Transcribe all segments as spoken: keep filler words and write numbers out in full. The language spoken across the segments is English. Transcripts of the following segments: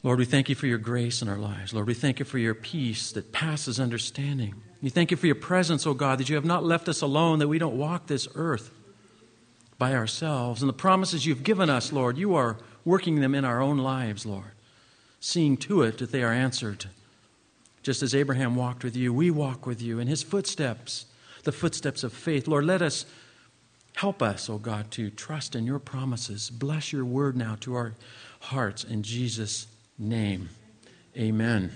Lord, we thank you for your grace in our lives. Lord, we thank you for your peace that passes understanding. We thank you for your presence, O God, that you have not left us alone, that we don't walk this earth by ourselves. And the promises you've given us, Lord, you are working them in our own lives, Lord, seeing to it that they are answered. Just as Abraham walked with you, we walk with you in his footsteps, the footsteps of faith. Lord, let us, help us, O God, to trust in your promises. Bless your word now to our hearts in Jesus' name. Amen.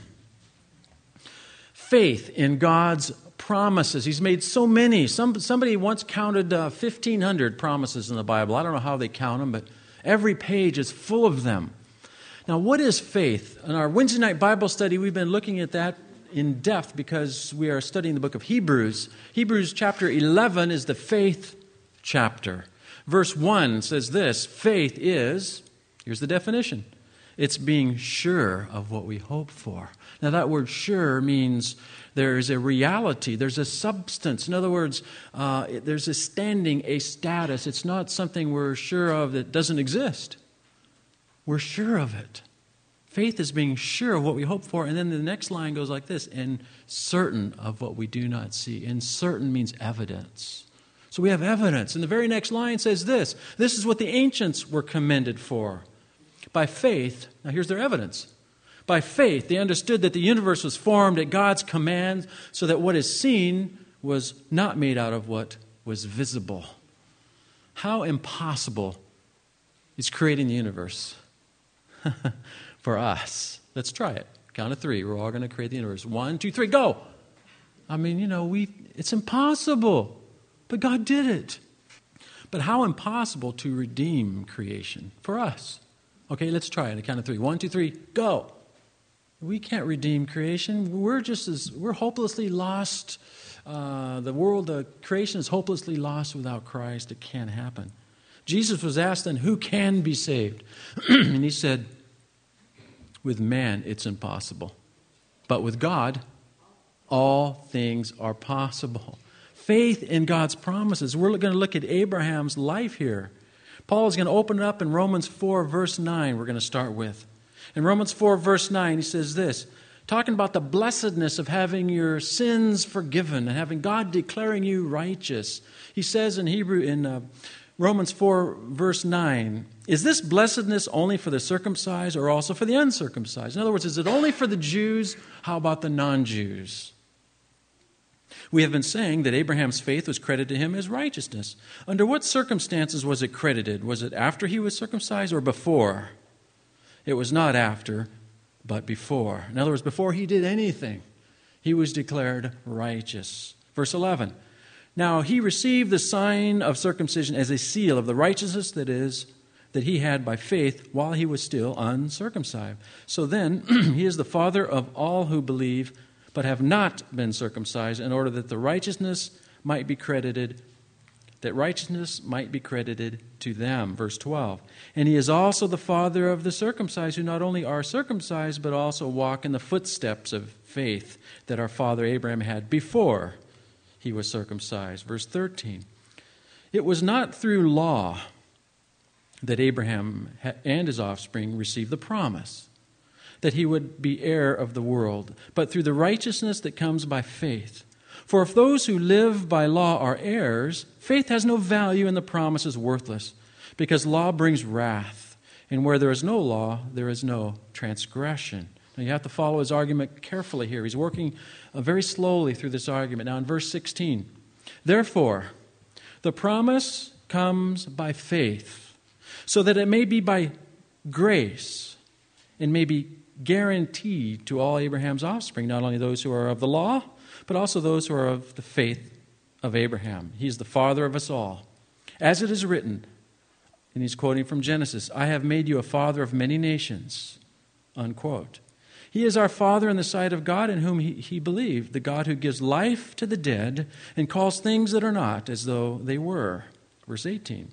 Faith in God's promises. He's made so many. Some, somebody once counted uh, fifteen hundred promises in the Bible. I don't know how they count them, but every page is full of them. Now, what is faith? In our Wednesday night Bible study, we've been looking at that in depth because we are studying the book of Hebrews. Hebrews chapter eleven is the faith chapter. Verse one says this: faith is, here's the definition, it's being sure of what we hope for. Now that word sure means there's a reality, there's a substance. In other words, uh, there's a standing, a status. It's not something we're sure of that doesn't exist. We're sure of it. Faith is being sure of what we hope for. And then the next line goes like this: and certain of what we do not see. And certain means evidence. So we have evidence. And the very next line says this: this is what the ancients were commended for. By faith, now here's their evidence. By faith, they understood that the universe was formed at God's command so that what is seen was not made out of what was visible. How impossible is creating the universe for us? Let's try it. Count of three. We're all going to create the universe. One, two, three, go. I mean, you know, we it's impossible, but God did it. But how impossible to redeem creation for us? Okay, let's try it. A count of three. One, two, three, go. We can't redeem creation. We're just as we're hopelessly lost. Uh, the world, the creation is hopelessly lost without Christ. It can't happen. Jesus was asked then, who can be saved? And he said, with man it's impossible, but with God all things are possible. Faith in God's promises. We're going to look at Abraham's life here. Paul is going to open it up in Romans four, verse nine, we're going to start with. In Romans four, verse nine, he says this, talking about the blessedness of having your sins forgiven and having God declaring you righteous. He says in Hebrew, in uh, Romans four, verse nine, is this blessedness only for the circumcised or also for the uncircumcised? In other words, is it only for the Jews? How about the non-Jews? We have been saying that Abraham's faith was credited to him as righteousness. Under what circumstances was it credited? Was it after he was circumcised or before? It was not after, but before. In other words, before he did anything, he was declared righteous. Verse eleven, now he received the sign of circumcision as a seal of the righteousness that is, that he had by faith while he was still uncircumcised. So then, he is the father of all who believe, but have not been circumcised, in order that the righteousness might be credited, that righteousness might be credited to them. Verse twelve. And he is also the father of the circumcised, who not only are circumcised, but also walk in the footsteps of faith that our father Abraham had before he was circumcised. Verse thirteen. It was not through law that Abraham and his offspring received the promise that he would be heir of the world, but through the righteousness that comes by faith. For if those who live by law are heirs, faith has no value and the promise is worthless, because law brings wrath, and where there is no law, there is no transgression. Now you have to follow his argument carefully here. He's working uh, very slowly through this argument. Now in verse sixteen, therefore, the promise comes by faith, so that it may be by grace, and may be guaranteed to all Abraham's offspring, not only those who are of the law, but also those who are of the faith of Abraham. He's the father of us all. As it is written, and he's quoting from Genesis, I have made you a father of many nations, unquote. He is our father in the sight of God in whom he, he believed, the God who gives life to the dead and calls things that are not as though they were. Verse eighteen.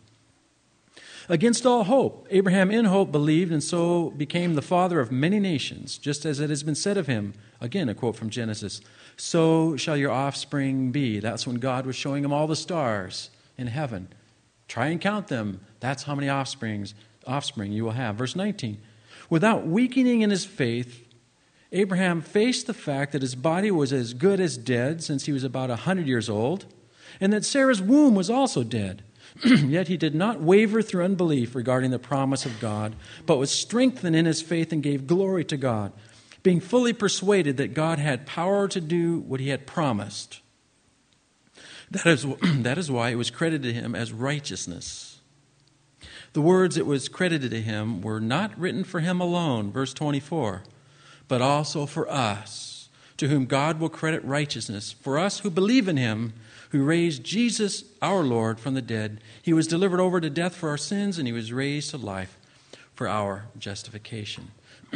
Against all hope, Abraham in hope believed and so became the father of many nations, just as it has been said of him. Again, a quote from Genesis. So shall your offspring be. That's when God was showing him all the stars in heaven. Try and count them. That's how many offsprings, offspring you will have. Verse nineteen. Without weakening in his faith, Abraham faced the fact that his body was as good as dead since he was about one hundred years old, and that Sarah's womb was also dead. Yet he did not waver through unbelief regarding the promise of God, but was strengthened in his faith and gave glory to God, being fully persuaded that God had power to do what he had promised. That is, that is why it was credited to him as righteousness. The words it was credited to him were not written for him alone, verse twenty-four, but also for us, to whom God will credit righteousness, for us who believe in him, who raised Jesus, our Lord, from the dead. He was delivered over to death for our sins, and he was raised to life for our justification.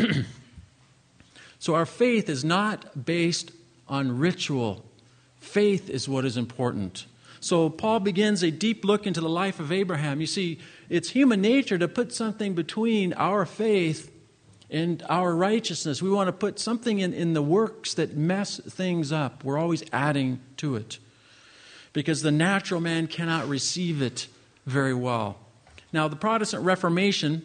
So our faith is not based on ritual. Faith is what is important. So Paul begins a deep look into the life of Abraham. You see, it's human nature to put something between our faith and our righteousness. We want to put something in, in the works that mess things up. We're always adding to it, because the natural man cannot receive it very well. Now, the Protestant Reformation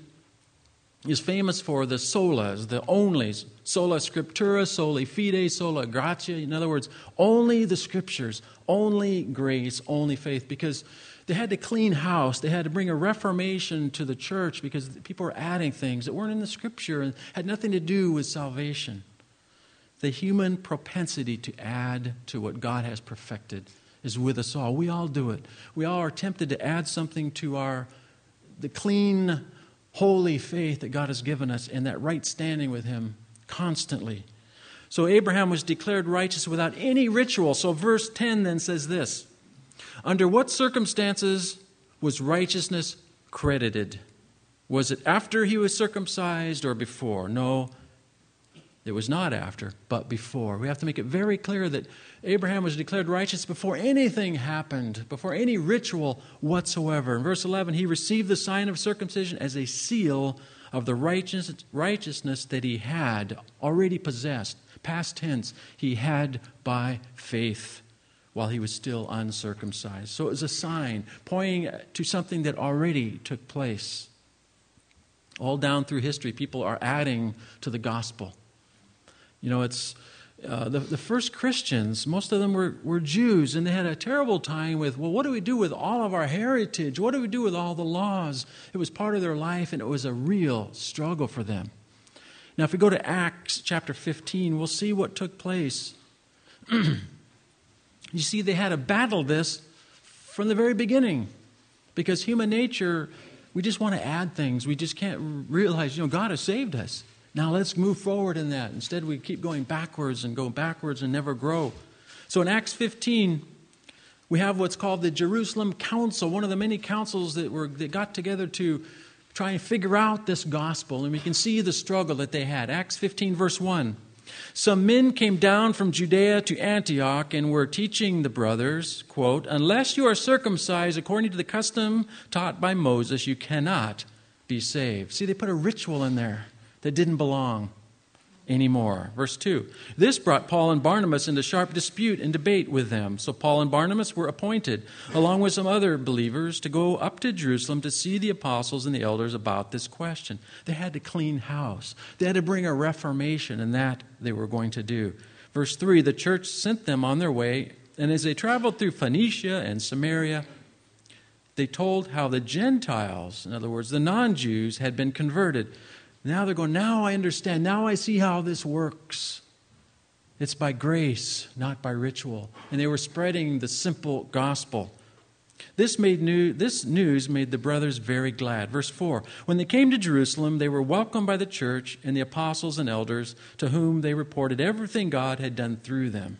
is famous for the solas, the onlys, sola scriptura, soli fide, sola gratia. In other words, only the scriptures, only grace, only faith, because they had to clean house. They had to bring a reformation to the church because people were adding things that weren't in the scripture and had nothing to do with salvation. The human propensity to add to what God has perfected is with us all. We all do it. We all are tempted to add something to our the clean, holy faith that God has given us and that right standing with him constantly. So Abraham was declared righteous without any ritual. So verse ten then says this: under what circumstances was righteousness credited? Was it after he was circumcised or before? No, it was not after, but before. We have to make it very clear that Abraham was declared righteous before anything happened, before any ritual whatsoever. In verse eleven, he received the sign of circumcision as a seal of the righteous, righteousness that he had already possessed. Past tense, he had by faith while he was still uncircumcised. So it was a sign pointing to something that already took place. All down through history, people are adding to the gospel. You know, it's uh, the, the first Christians, most of them were, were Jews, and they had a terrible time with, well, what do we do with all of our heritage? What do we do with all the laws? It was part of their life, and it was a real struggle for them. Now, if we go to Acts chapter fifteen, we'll see what took place. You see, they had to battle this from the very beginning, because human nature, we just want to add things. We just can't realize, you know, God has saved us. Now let's move forward in that. Instead, we keep going backwards and go backwards and never grow. So in Acts fifteen, we have what's called the Jerusalem Council, one of the many councils that were that got together to try and figure out this gospel. And we can see the struggle that they had. Acts fifteen, verse one. Some men came down from Judea to Antioch and were teaching the brothers, quote, unless you are circumcised according to the custom taught by Moses, you cannot be saved. See, they put a ritual in there that didn't belong anymore. Verse two, this brought Paul and Barnabas into sharp dispute and debate with them. So Paul and Barnabas were appointed, along with some other believers, to go up to Jerusalem to see the apostles and the elders about this question. They had to clean house. They had to bring a reformation, and that they were going to do. Verse three, the church sent them on their way, and as they traveled through Phoenicia and Samaria, they told how the Gentiles, in other words, the non-Jews, had been converted. Now they're going, now I understand. Now I see how this works. It's by grace, not by ritual. And they were spreading the simple gospel. This made new, this news made the brothers very glad. Verse four, when they came to Jerusalem, they were welcomed by the church and the apostles and elders, to whom they reported everything God had done through them.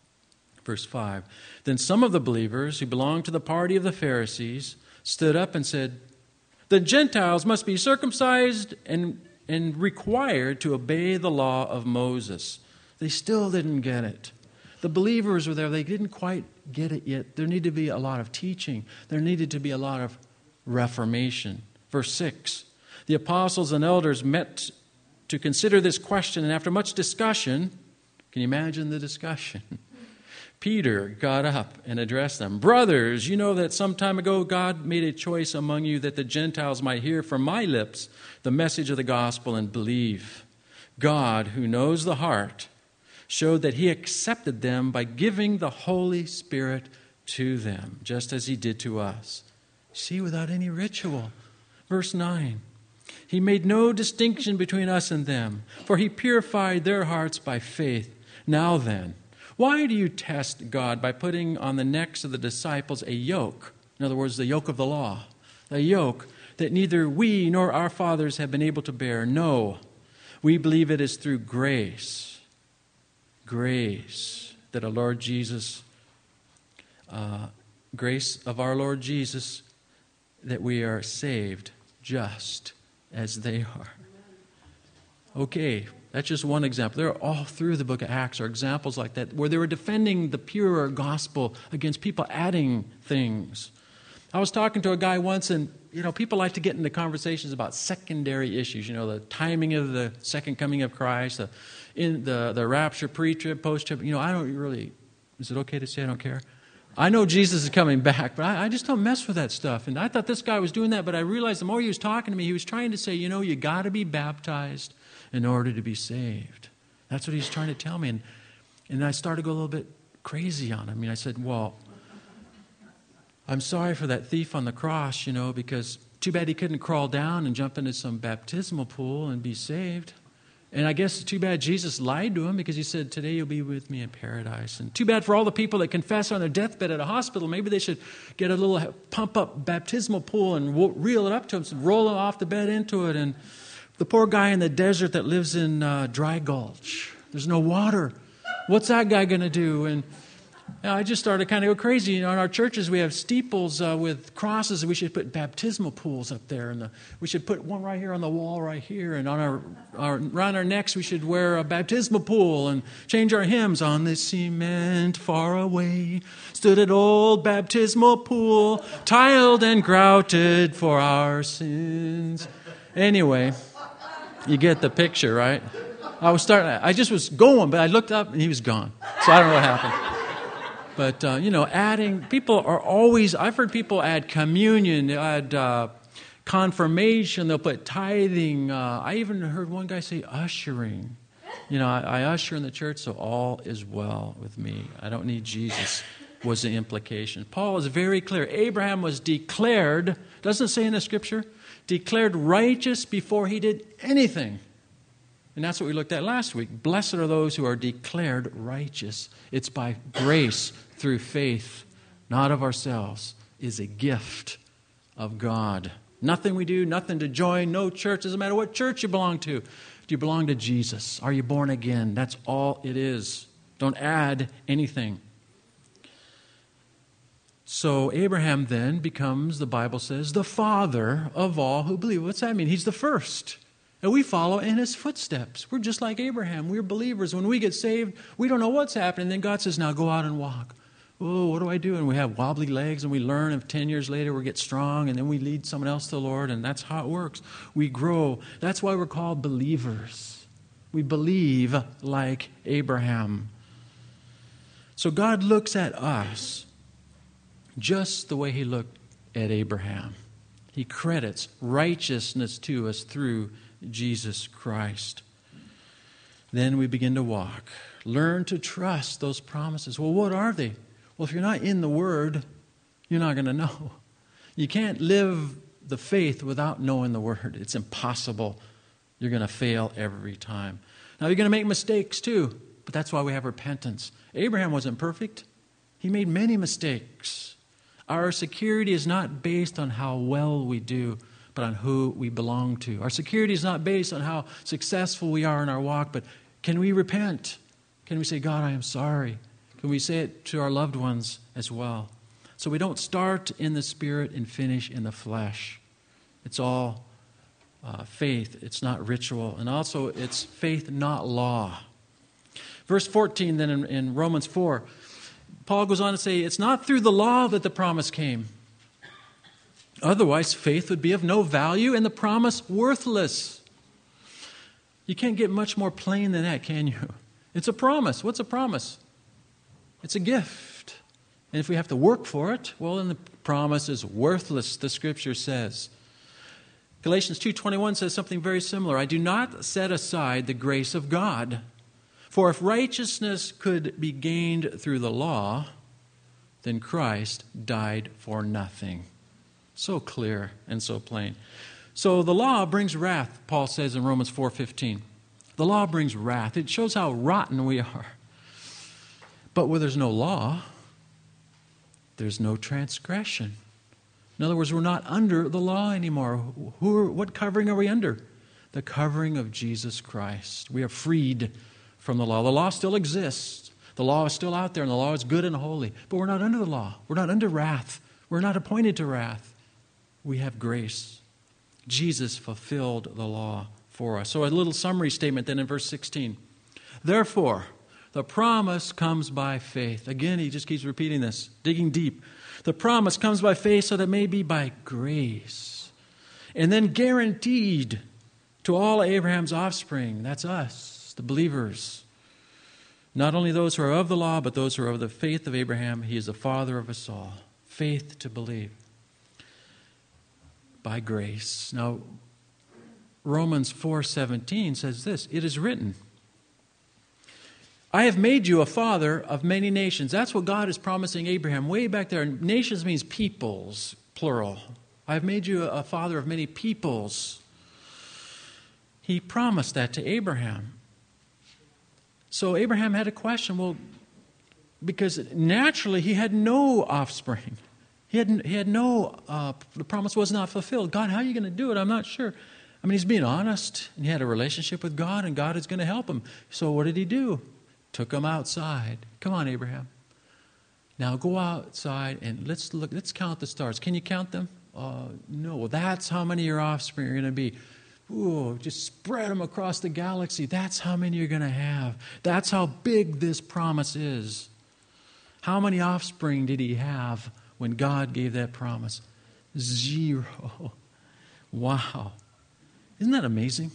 Verse five, then some of the believers who belonged to the party of the Pharisees stood up and said, the Gentiles must be circumcised and and required to obey the law of Moses. They still didn't get it. The believers were there. They didn't quite get it yet. There needed to be a lot of teaching. There needed to be a lot of reformation. Verse six, the apostles and elders met to consider this question, and after much discussion, can you imagine the discussion? Peter got up and addressed them. Brothers, you know that some time ago God made a choice among you that the Gentiles might hear from my lips the message of the gospel and believe. God, who knows the heart, showed that he accepted them by giving the Holy Spirit to them, just as he did to us. See, without any ritual. Verse nine. He made no distinction between us and them, for he purified their hearts by faith. Now then, why do you test God by putting on the necks of the disciples a yoke? In other words, the yoke of the law. A yoke that neither we nor our fathers have been able to bear. No, we believe it is through grace. Grace that our Lord Jesus, uh, grace of our Lord Jesus, that we are saved just as they are. Okay, that's just one example. There are all through the book of Acts are examples like that where they were defending the pure gospel against people adding things. I was talking to a guy once, and you know, people like to get into conversations about secondary issues. You know, the timing of the second coming of Christ, the in the the rapture, pre-trib, post-trib. You know, I don't really. Is it okay to say I don't care? I know Jesus is coming back, but I, I just don't mess with that stuff. And I thought this guy was doing that, but I realized the more he was talking to me, he was trying to say, you know, you got to be baptized in order to be saved. That's what he's trying to tell me. And, and I started to go a little bit crazy on him. I mean, I said, well, I'm sorry for that thief on the cross, you know, because too bad he couldn't crawl down and jump into some baptismal pool and be saved. And I guess too bad Jesus lied to him because he said, today you'll be with me in paradise. And too bad for all the people that confess on their deathbed at a hospital. Maybe they should get a little pump-up baptismal pool and reel it up to him, roll it off the bed into it. And the poor guy in the desert that lives in uh, Dry Gulch, there's no water. What's that guy going to do? And you know, I just started to kind of go crazy. You know, in our churches, we have steeples uh, with crosses. We should put baptismal pools up there. And the, we should put one right here on the wall right here. And on our, our around our necks, we should wear a baptismal pool and change our hymns. On the cement far away stood an old baptismal pool, tiled and grouted for our sins. Anyway, you get the picture, right? I was starting. I just was going, but I looked up and he was gone. So I don't know what happened. But, uh, you know, adding, people are always, I've heard people add communion, they add uh, confirmation, they'll put tithing. Uh, I even heard one guy say ushering. You know, I, I usher in the church, so all is well with me. I don't need Jesus, was the implication. Paul is very clear. Abraham was declared, doesn't it say in the scripture, declared righteous before he did anything. And that's what we looked at last week. Blessed are those who are declared righteous. It's by grace through faith, not of ourselves, is a gift of God. Nothing we do, nothing to join, no church. Doesn't matter what church you belong to. Do you belong to Jesus? Are you born again? That's all it is. Don't add anything. So Abraham then becomes, the Bible says, the father of all who believe. What's that mean? He's the first. And we follow in his footsteps. We're just like Abraham. We're believers. When we get saved, we don't know what's happening. Then God says, now go out and walk. Oh, what do I do? And we have wobbly legs, and we learn, and ten years later we get strong, and then we lead someone else to the Lord, and that's how it works. We grow. That's why we're called believers. We believe like Abraham. So God looks at us just the way he looked at Abraham. He credits righteousness to us through Jesus Christ. Then we begin to walk. Learn to trust those promises. Well, what are they? Well, if you're not in the Word, you're not going to know. You can't live the faith without knowing the Word. It's impossible. You're going to fail every time. Now, you're going to make mistakes too, but that's why we have repentance. Abraham wasn't perfect. He made many mistakes. Our security is not based on how well we do, but on who we belong to. Our security is not based on how successful we are in our walk, but can we repent? Can we say, God, I am sorry? Can we say it to our loved ones as well? So we don't start in the Spirit and finish in the flesh. It's all uh, faith. It's not ritual. And also it's faith, not law. Verse fourteen then in, in Romans four, Paul goes on to say, it's not through the law that the promise came. Otherwise, faith would be of no value and the promise worthless. You can't get much more plain than that, can you? It's a promise. What's a promise? It's a gift. And if we have to work for it, well, then the promise is worthless, the Scripture says. Galatians two twenty-one says something very similar. I do not set aside the grace of God. For if righteousness could be gained through the law, then Christ died for nothing. So clear and so plain. So the law brings wrath, Paul says in Romans four fifteen. The law brings wrath. It shows how rotten we are. But where there's no law, there's no transgression. In other words, we're not under the law anymore. Who are, what covering are we under? The covering of Jesus Christ. We are freed from the law. The law still exists. The law is still out there, and the law is good and holy. But we're not under the law. We're not under wrath. We're not appointed to wrath. We have grace. Jesus fulfilled the law for us. So a little summary statement then in verse sixteen. Therefore, the promise comes by faith. Again, he just keeps repeating this, digging deep. The promise comes by faith so that it may be by grace. And then guaranteed to all Abraham's offspring. That's us, the believers. Not only those who are of the law, but those who are of the faith of Abraham. He is the father of us all. Faith to believe. By grace. Now, Romans four seventeen says this, it is written, I have made you a father of many nations. That's what God is promising Abraham way back there. Nations means peoples, plural. I have made you a father of many peoples. He promised that to Abraham. So Abraham had a question, well, because naturally he had no offspring. He had, he had no, uh, the promise was not fulfilled. God, how are you going to do it? I'm not sure. I mean, he's being honest, and he had a relationship with God, and God is going to help him. So what did he do? Took him outside. Come on, Abraham. Now go outside and let's look. Let's count the stars. Can you count them? Uh, no. Well, that's how many your offspring are going to be. Ooh, just spread them across the galaxy. That's how many you're going to have. That's how big this promise is. How many offspring did he have when God gave that promise? Zero. Wow. Isn't that amazing?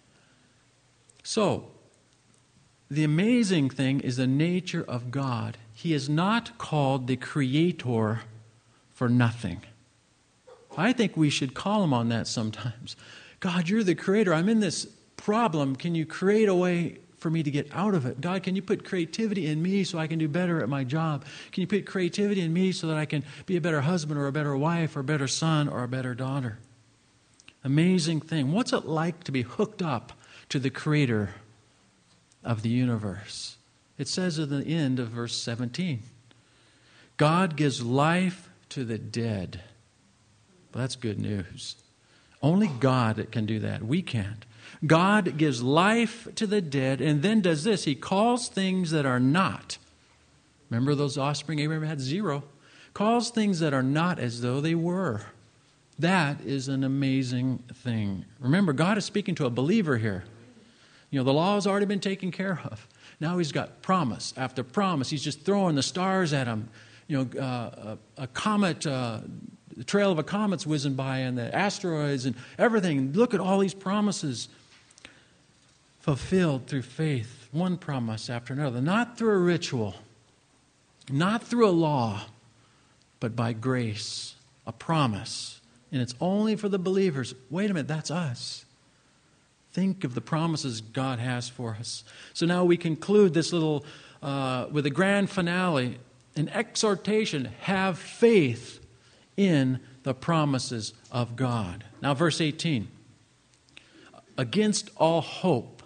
So, the amazing thing is the nature of God. He is not called the creator for nothing. I think we should call him on that sometimes. God, you're the creator. I'm in this problem. Can you create a way for me to get out of it? God, can you put creativity in me so I can do better at my job? Can you put creativity in me so that I can be a better husband or a better wife or a better son or a better daughter? Amazing thing. What's it like to be hooked up to the creator of the universe? It says at the end of verse seventeen, God gives life to the dead. Well, that's good news. Only God can do that. We can't. God gives life to the dead and then does this. He calls things that are not. Remember those offspring Abraham had? Zero. Calls things that are not as though they were. That is an amazing thing. Remember, God is speaking to a believer here. You know, the law has already been taken care of. Now he's got promise after promise. He's just throwing the stars at him. You know, uh, a, a comet, uh, the trail of a comet's whizzing by, and the asteroids and everything. Look at all these promises fulfilled through faith. One promise after another. Not through a ritual, not through a law, but by grace. A promise. And it's only for the believers. Wait a minute, that's us. Think of the promises God has for us. So now we conclude this little, uh, with a grand finale, an exhortation, have faith in the promises of God. Now verse eighteen. Against all hope,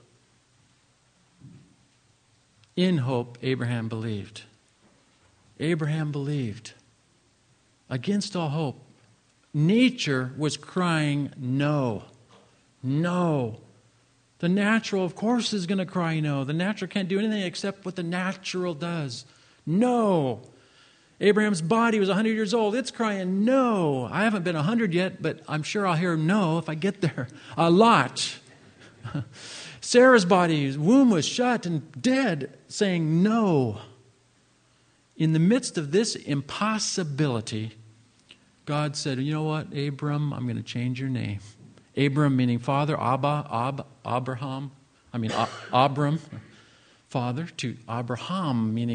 in hope, Abraham believed. Abraham believed. Against all hope. Nature was crying no. No. The natural, of course, is going to cry no. The natural can't do anything except what the natural does. No. Abraham's body was one hundred years old. It's crying no. I haven't been one hundred yet, but I'm sure I'll hear no if I get there. A lot. Sarah's body, womb was shut and dead, saying no. In the midst of this impossibility, God said, you know what, Abram, I'm going to change your name. Abram meaning father, Abba, Ab, Abraham, I mean Ab, Abram, father, to Abraham meaning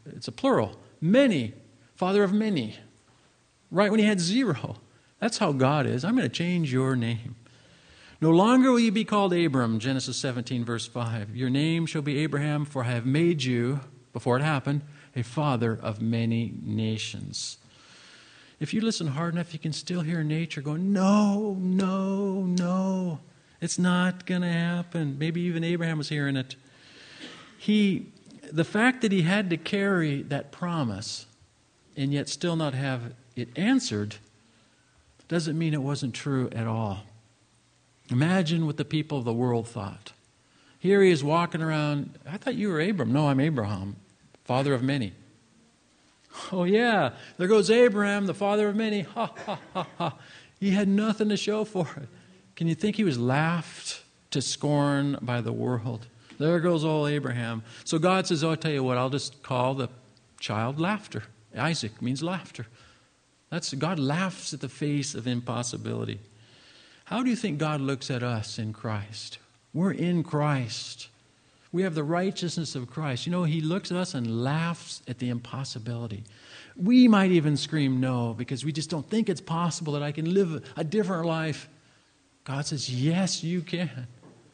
it's a plural. Many, father of many. Right when he had zero. That's how God is. I'm going to change your name. No longer will you be called Abram, Genesis seventeen, verse five. Your name shall be Abraham, for I have made you, before it happened, a father of many nations. If you listen hard enough, you can still hear nature going, no, no, no. It's not going to happen. Maybe even Abraham was hearing it. He, the fact that he had to carry that promise and yet still not have it answered doesn't mean it wasn't true at all. Imagine what the people of the world thought. Here he is walking around. I thought you were Abram. No, I'm Abraham, father of many. Oh yeah, there goes Abraham, the father of many. Ha, ha, ha, ha. He had nothing to show for it. Can you think he was laughed to scorn by the world? There goes old Abraham. So God says, oh, I'll tell you what, I'll just call the child laughter. Isaac means laughter. That's God laughs at the face of impossibility. How do you think God looks at us in Christ? We're in Christ. We have the righteousness of Christ. You know, he looks at us and laughs at the impossibility. We might even scream no because we just don't think it's possible that I can live a different life. God says, yes, you can.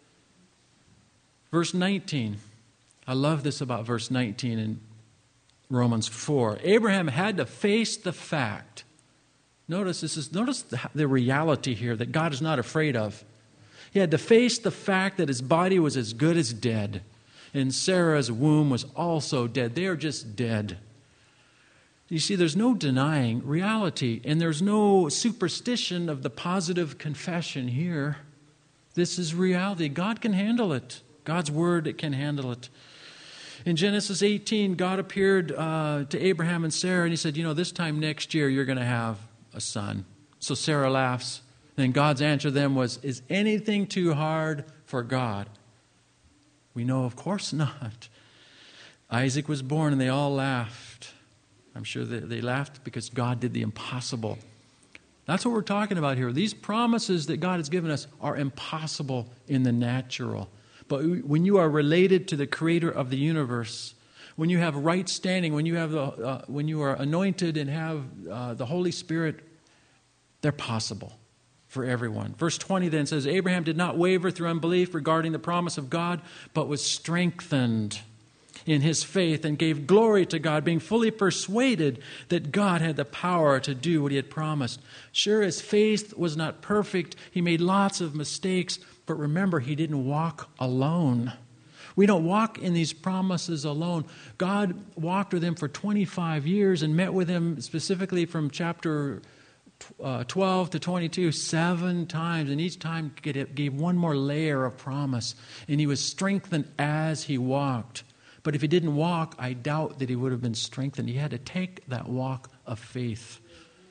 Verse nineteen. I love this about verse nineteen in Romans four. Abraham had to face the fact. Notice this is notice the, the reality here that God is not afraid of. He had to face the fact that his body was as good as dead. And Sarah's womb was also dead. They are just dead. You see, there's no denying reality, and there's no superstition of the positive confession here. This is reality. God can handle it. God's word, it can handle it. In Genesis eighteen, God appeared uh, to Abraham and Sarah, and he said, you know, this time next year you're going to have a son. So Sarah laughs. Then God's answer to them was, is anything too hard for God? We know, of course not. Isaac was born and they all laughed. I'm sure that they laughed because God did the impossible. That's what we're talking about here. These promises that God has given us are impossible in the natural. But when you are related to the creator of the universe, when you have right standing, when you have the, uh, when you are anointed and have uh, the Holy Spirit, they're possible for everyone. Verse twenty then says, Abraham did not waver through unbelief regarding the promise of God, but was strengthened in his faith and gave glory to God, being fully persuaded that God had the power to do what he had promised. Sure, his faith was not perfect. He made lots of mistakes, but remember, he didn't walk alone. We don't walk in these promises alone. God walked with him for twenty-five years and met with him specifically from chapter uh, twelve to twenty-two seven times. And each time gave one more layer of promise. And he was strengthened as he walked. But if he didn't walk, I doubt that he would have been strengthened. He had to take that walk of faith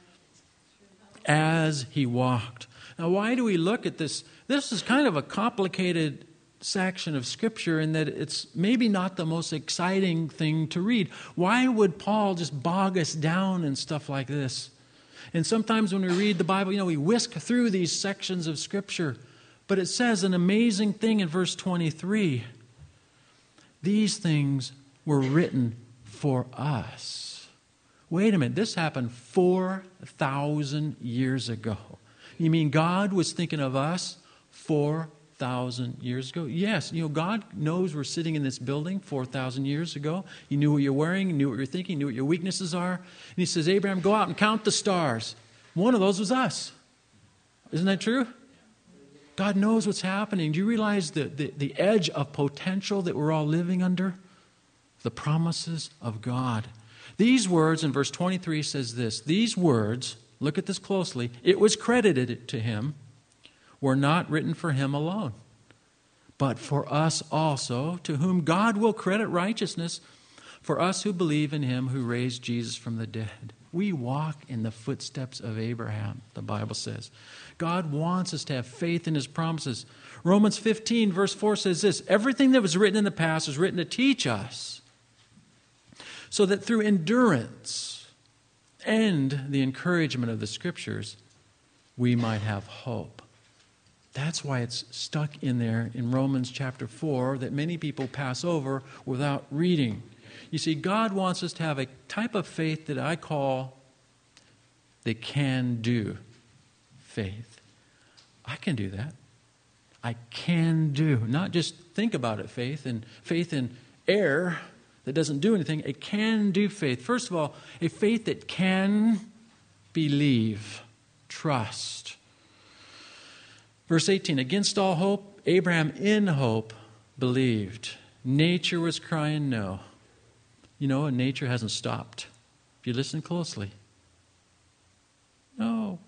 as he walked. Now, why do we look at this? This is kind of a complicated section of Scripture in that it's maybe not the most exciting thing to read. Why would Paul just bog us down and stuff like this? And sometimes when we read the Bible, you know, we whisk through these sections of Scripture. But it says an amazing thing in verse twenty-three. These things were written for us. Wait a minute, this happened four thousand years ago. You mean God was thinking of us four thousand years ago? Yes, you know, God knows we're sitting in this building four thousand years ago. He knew what you're wearing, he knew what you're thinking, he knew what your weaknesses are. And he says, Abraham, go out and count the stars. One of those was us. Isn't that true? God knows what's happening. Do you realize the, the, the edge of potential that we're all living under? The promises of God. These words in verse twenty-three says this. These words, look at this closely, it was credited to him, were not written for him alone, but for us also, to whom God will credit righteousness, for us who believe in him who raised Jesus from the dead. We walk in the footsteps of Abraham, the Bible says. God wants us to have faith in his promises. Romans fifteen, verse four says this, everything that was written in the past was written to teach us, so that through endurance and the encouragement of the Scriptures, we might have hope. That's why it's stuck in there in Romans chapter four that many people pass over without reading. You see, God wants us to have a type of faith that I call the can-do faith. I can do that. I can do. Not just think about it faith, and faith in air that doesn't do anything. A can-do faith. First of all, a faith that can believe, trust. Verse eighteen, against all hope, Abraham in hope believed. Nature was crying no. You know, and nature hasn't stopped. If you listen closely. No.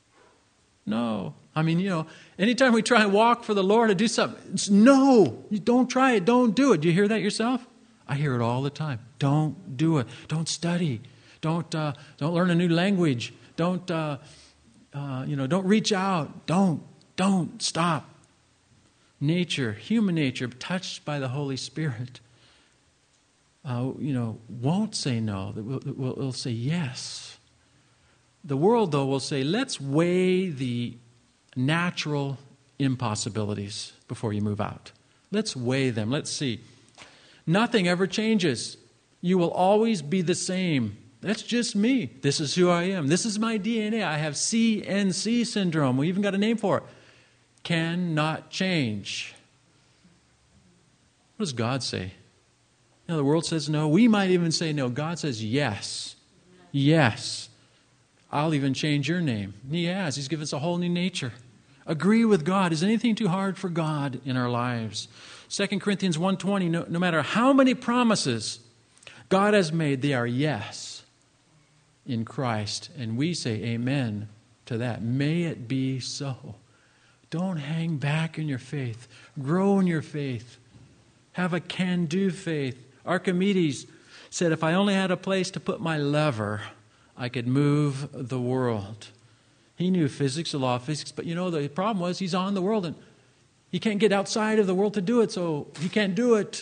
No. I mean, you know, anytime we try and walk for the Lord or do something, it's no. You don't try it. Don't do it. Do you hear that yourself? I hear it all the time. Don't do it. Don't study. Don't uh, don't learn a new language. Don't uh, uh, you know? Don't reach out. Don't don't stop. Nature, human nature, touched by the Holy Spirit, uh, you know, won't say no. It will, it will, it'll say yes. The world, though, will say, let's weigh the natural impossibilities before you move out. Let's weigh them. Let's see. Nothing ever changes. You will always be the same. That's just me. This is who I am. This is my D N A. I have C N C syndrome. We even got a name for it. Cannot change. What does God say? You know, the world says no. We might even say no. God says yes. Yes. I'll even change your name. He has. He's given us a whole new nature. Agree with God. Is anything too hard for God in our lives? Second Corinthians one twenty, no, no matter how many promises God has made, they are yes in Christ. And we say amen to that. May it be so. Don't hang back in your faith. Grow in your faith. Have a can-do faith. Archimedes said, if I only had a place to put my lever, I could move the world. He knew physics, the law of physics, but you know, the problem was he's on the world and he can't get outside of the world to do it, so he can't do it.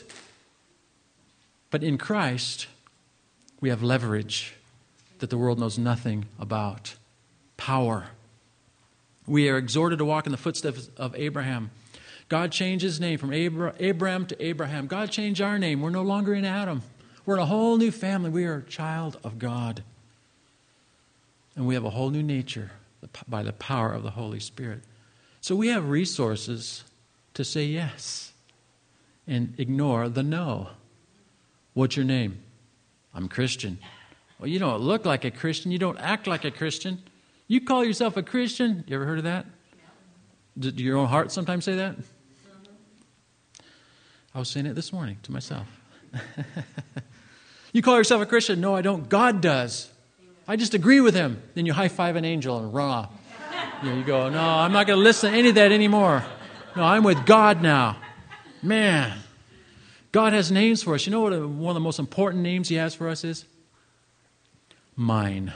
But in Christ, we have leverage that the world knows nothing about. Power. We are exhorted to walk in the footsteps of Abraham. God changed his name from Abra- Abram to Abraham. God changed our name. We're no longer in Adam. We're in a whole new family. We are a child of God. And we have a whole new nature by the power of the Holy Spirit. So we have resources to say yes and ignore the no. What's your name? I'm Christian. Well, you don't look like a Christian. You don't act like a Christian. You call yourself a Christian? You ever heard of that? Do your own heart sometimes say that? I was saying it this morning to myself. You call yourself a Christian? No, I don't. God does. I just agree with him. Then you high-five an angel and run off. You know, you go, no, I'm not going to listen to any of that anymore. No, I'm with God now. Man, God has names for us. You know what one of the most important names he has for us is? Mine.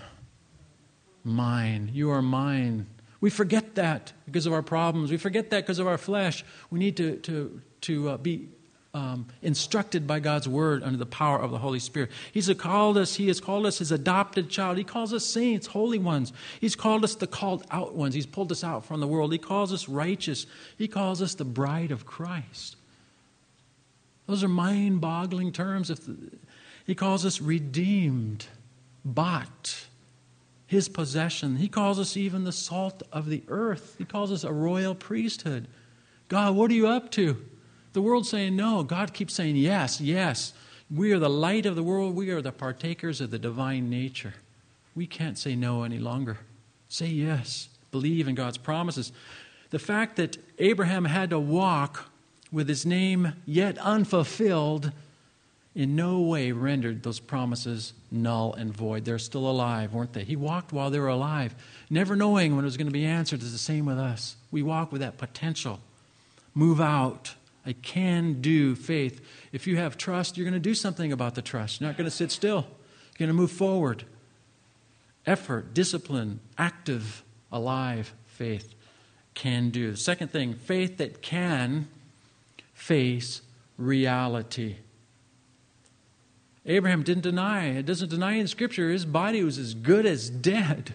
Mine. You are mine. We forget that because of our problems. We forget that because of our flesh. We need to, to, to uh, be um, instructed by God's word under the power of the Holy Spirit. He's called us, he has called us his adopted child. He calls us saints, holy ones. He's called us the called out ones. He's pulled us out from the world. He calls us righteous. He calls us the bride of Christ. Those are mind-boggling terms. If the, he calls us redeemed, bought, his possession. He calls us even the salt of the earth. He calls us a royal priesthood. God, what are you up to? The world's saying no. God keeps saying yes, yes. We are the light of the world. We are the partakers of the divine nature. We can't say no any longer. Say yes. Believe in God's promises. The fact that Abraham had to walk with his name yet unfulfilled in no way rendered those promises null and void. They're still alive, weren't they? He walked while they were alive, never knowing when it was going to be answered. It's the same with us. We walk with that potential. Move out. A can-do faith. If you have trust, you're going to do something about the trust. You're not going to sit still. You're going to move forward. Effort, discipline, active, alive faith. Can do. The second thing, faith that can face reality. Abraham didn't deny. It doesn't deny in Scripture his body was as good as dead.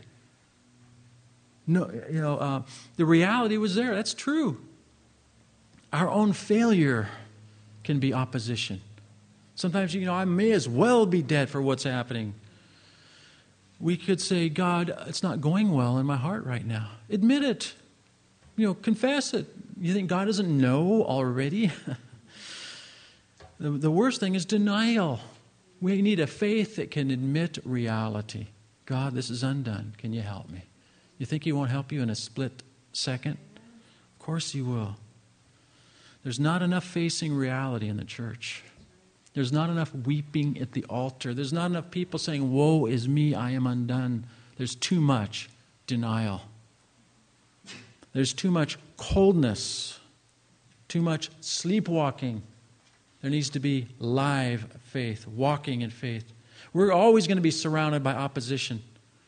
No, you know, uh, the reality was there. That's true. Our own failure can be opposition. Sometimes, you know, I may as well be dead for what's happening. We could say, God, it's not going well in my heart right now. Admit it. You know, confess it. You think God doesn't know already? the, the worst thing is denial. We need a faith that can admit reality. God, this is undone. Can you help me? You think He won't help you in a split second? Of course He will. There's not enough facing reality in the church. There's not enough weeping at the altar. There's not enough people saying, woe is me, I am undone. There's too much denial. There's too much coldness, too much sleepwalking. There needs to be live faith, walking in faith. We're always going to be surrounded by opposition.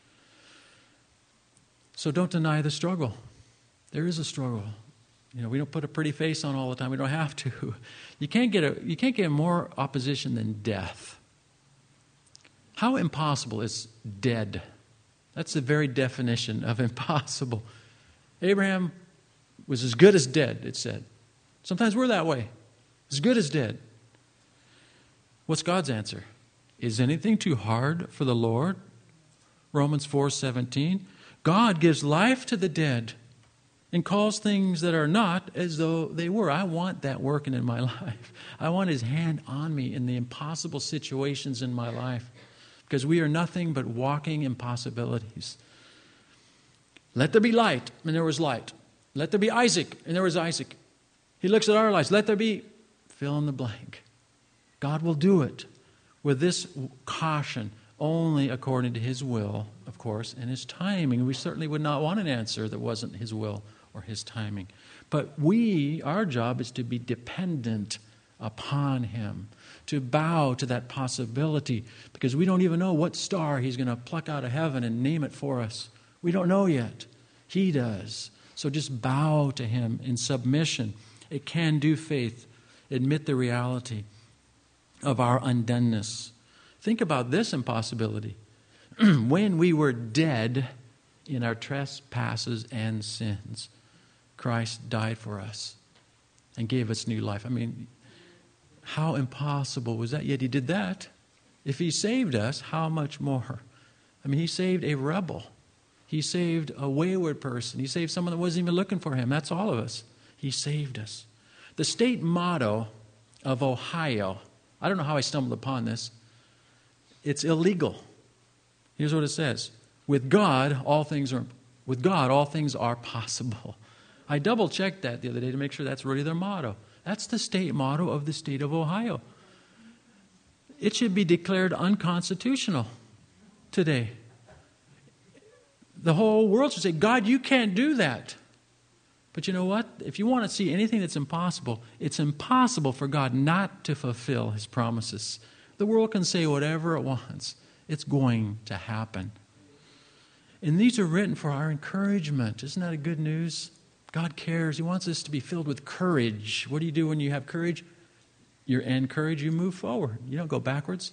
So don't deny the struggle. There is a struggle. You know, we don't put a pretty face on all the time. We don't have to. You can't get a you can't get more opposition than death. How impossible is dead? That's the very definition of impossible. Abraham was as good as dead, it said. Sometimes we're that way. As good as dead. What's God's answer? Is anything too hard for the Lord? Romans four seventeen. God gives life to the dead and calls things that are not as though they were. I want that working in my life. I want His hand on me in the impossible situations in my life, because we are nothing but walking impossibilities. Let there be light, and there was light. Let there be Isaac, and there was Isaac. He looks at our lives. Let there be fill in the blank. God will do it with this caution, only according to His will, of course, and His timing. We certainly would not want an answer that wasn't His will or His timing. But we, our job is to be dependent upon Him, to bow to that possibility, because we don't even know what star He's going to pluck out of heaven and name it for us. We don't know yet. He does. So just bow to Him in submission. It can do faith. Admit the reality of our undoneness. Think about this impossibility. When we were dead in our trespasses and sins, Christ died for us and gave us new life. I mean, how impossible was that? Yet He did that. If He saved us, how much more? I mean, He saved a rebel. He saved a wayward person. He saved someone that wasn't even looking for Him. That's all of us. He saved us. The state motto of Ohio, I don't know how I stumbled upon this. It's illegal. Here's what it says. With God, all things are with God, all things are possible. I double-checked that the other day to make sure that's really their motto. That's the state motto of the state of Ohio. It should be declared unconstitutional today. The whole world should say, God, you can't do that. But you know what? If you want to see anything that's impossible, it's impossible for God not to fulfill His promises. The world can say whatever it wants. It's going to happen. And these are written for our encouragement. Isn't that a good news? God cares. He wants us to be filled with courage. What do you do when you have courage? You're encouraged, you move forward. You don't go backwards.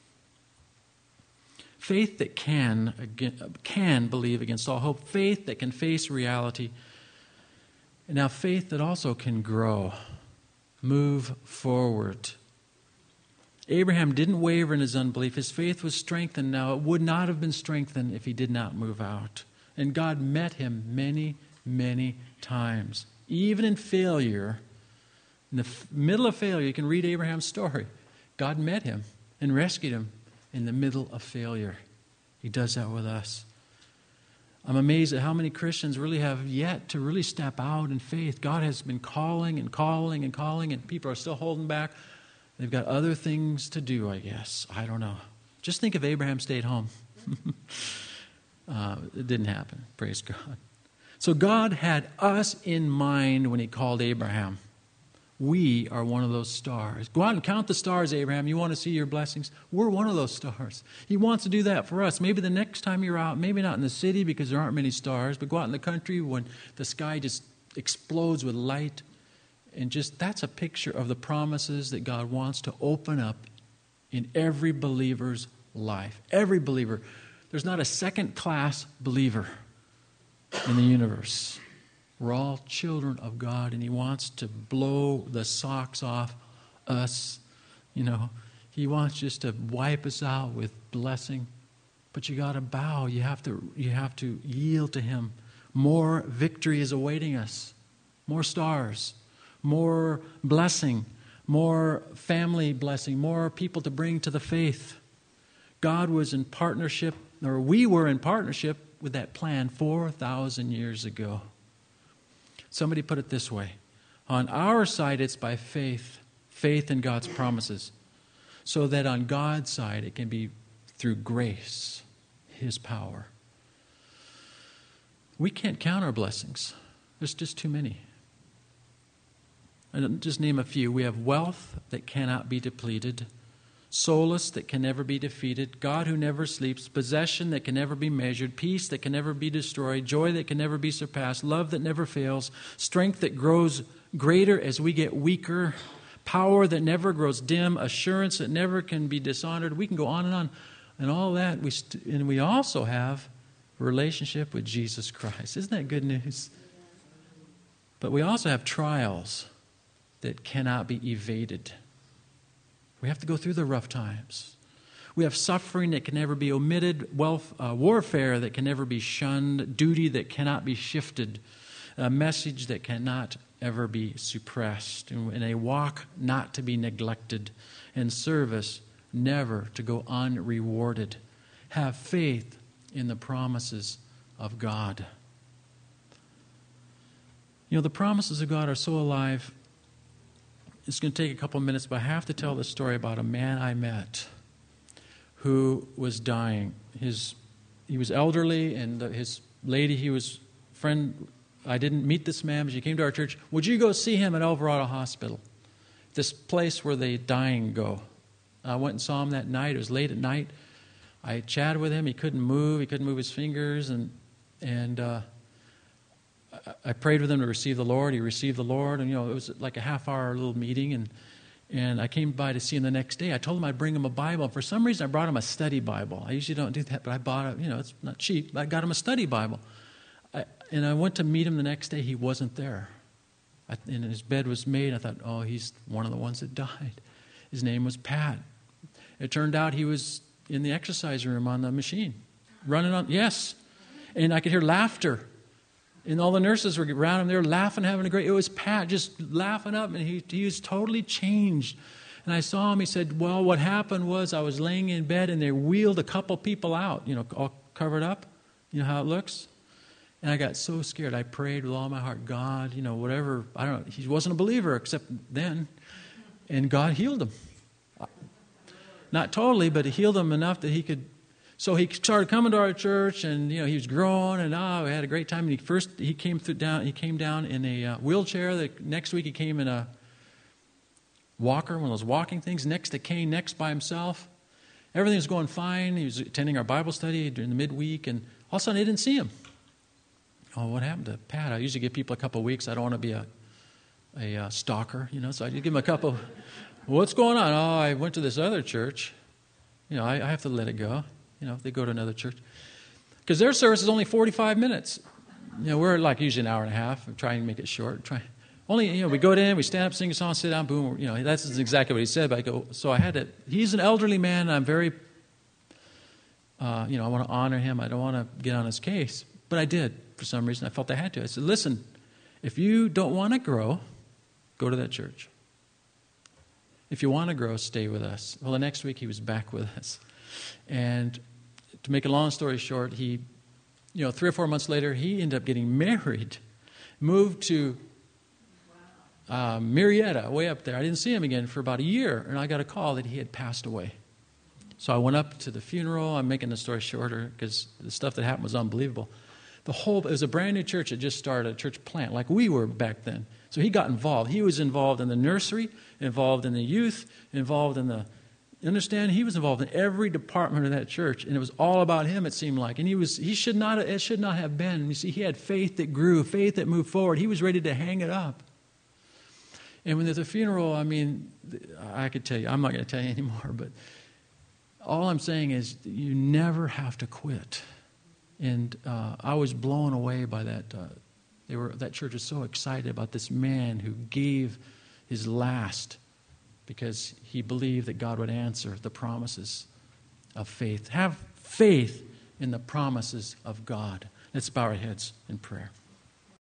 Faith that can, can believe against all hope. Faith that can face reality. And now faith that also can grow, move forward. Abraham didn't waver in his unbelief. His faith was strengthened now. It would not have been strengthened if he did not move out. And God met him many, many times. Even in failure, in the f- middle of failure, you can read Abraham's story. God met him and rescued him in the middle of failure. He does that with us. I'm amazed at how many Christians really have yet to really step out in faith. God has been calling and calling and calling, and people are still holding back. They've got other things to do, I guess. I don't know. Just think if Abraham stayed home. uh, it didn't happen. Praise God. So God had us in mind when He called Abraham. We are one of those stars. Go out and count the stars, Abraham. You want to see your blessings? We're one of those stars. He wants to do that for us. Maybe the next time you're out, maybe not in the city because there aren't many stars, but go out in the country when the sky just explodes with light. And just that's a picture of the promises that God wants to open up in every believer's life. Every believer. There's not a second-class believer in the universe. We're all children of God, and He wants to blow the socks off us. You know, He wants just to wipe us out with blessing. But you got to bow. You have to, you have to yield to Him. More victory is awaiting us. More stars. More blessing. More family blessing. More people to bring to the faith. God was in partnership, or we were in partnership with that plan four thousand years ago. Somebody put it this way. On our side, it's by faith. Faith in God's promises. So that on God's side, it can be through grace. His power. We can't count our blessings. There's just too many. And just name a few. We have wealth that cannot be depleted. Solace that can never be defeated. God who never sleeps. Possession that can never be measured. Peace that can never be destroyed. Joy that can never be surpassed. Love that never fails. Strength that grows greater as we get weaker. Power that never grows dim. Assurance that never can be dishonored. We can go on and on. And all that. We st- and we also have a relationship with Jesus Christ. Isn't that good news? But we also have trials that cannot be evaded. We have to go through the rough times. We have suffering that can never be omitted, wealth, uh, warfare that can never be shunned, duty that cannot be shifted, a message that cannot ever be suppressed, and a walk not to be neglected, and service never to go unrewarded. Have faith in the promises of God. You know, the promises of God are so alive. It's going to take a couple of minutes, but I have to tell the story about a man I met who was dying. His, he was elderly, and the, his lady, he was friend. I didn't meet this man, but she came to our church. Would you go see him at Alvarado Hospital? This place where the dying go. I went and saw him that night. It was late at night. I chatted with him. He couldn't move. He couldn't move his fingers, and and uh, I prayed with him to receive the Lord. He received the Lord, and you know it was like a half-hour little meeting, and and I came by to see him the next day. I told him I'd bring him a Bible. For some reason, I brought him a study Bible. I usually don't do that, but I bought it. You know, it's not cheap. I got him a study Bible, I, and I went to meet him the next day. He wasn't there, I, and his bed was made. I thought, oh, he's one of the ones that died. His name was Pat. It turned out he was in the exercise room on the machine, running on. Yes, and I could hear laughter. And all the nurses were around him. They were laughing, having a great... It was Pat just laughing up, and he, he was totally changed. And I saw him. He said, well, what happened was I was laying in bed, and they wheeled a couple people out, you know, all covered up. You know how it looks? And I got so scared. I prayed with all my heart, God, you know, whatever. I don't know. He wasn't a believer except then. And God healed him. Not totally, but he healed him enough that he could... So he started coming to our church, and you know he was growing, and oh, we had a great time. And he first he came through down. He came down in a uh, wheelchair. The next week he came in a walker, one of those walking things. Next to Kane, next by himself. Everything was going fine. He was attending our Bible study during the midweek, and all of a sudden I didn't see him. Oh, what happened to Pat? I usually give people a couple of weeks. I don't want to be a a uh, stalker, you know. So I just give him a couple. What's going on? Oh, I went to this other church. You know, I, I have to let it go. You know, if they go to another church. Because their service is only forty-five minutes. You know, we're like usually an hour and a half. I'm trying to make it short. Try, only, you know, we go in, we stand up, sing a song, sit down, boom. You know, that's exactly what he said. But I go, so I had to, he's an elderly man, and I'm very, uh, you know, I want to honor him. I don't want to get on his case. But I did, for some reason. I felt I had to. I said, listen, if you don't want to grow, go to that church. If you want to grow, stay with us. Well, the next week he was back with us. And to make a long story short, he, you know, three or four months later, he ended up getting married, moved to uh, Murrieta, way up there. I didn't see him again for about a year, and I got a call that he had passed away. So I went up to the funeral. I'm making the story shorter because the stuff that happened was unbelievable. The whole, it was a brand new church that just started, a church plant, like we were back then. So he got involved. He was involved in the nursery, involved in the youth, involved in the... You understand? He was involved in every department of that church, and it was all about him, it seemed like. And he was he should not it should not have been. You see, he had faith that grew, faith that moved forward. He was ready to hang it up. And when at the funeral, I mean, I could tell you, I'm not going to tell you anymore, but all I'm saying is you never have to quit. And uh, I was blown away by that. Uh, they were that church was so excited about this man who gave his last because he believed that God would answer the promises of faith. Have faith in the promises of God. Let's bow our heads in prayer.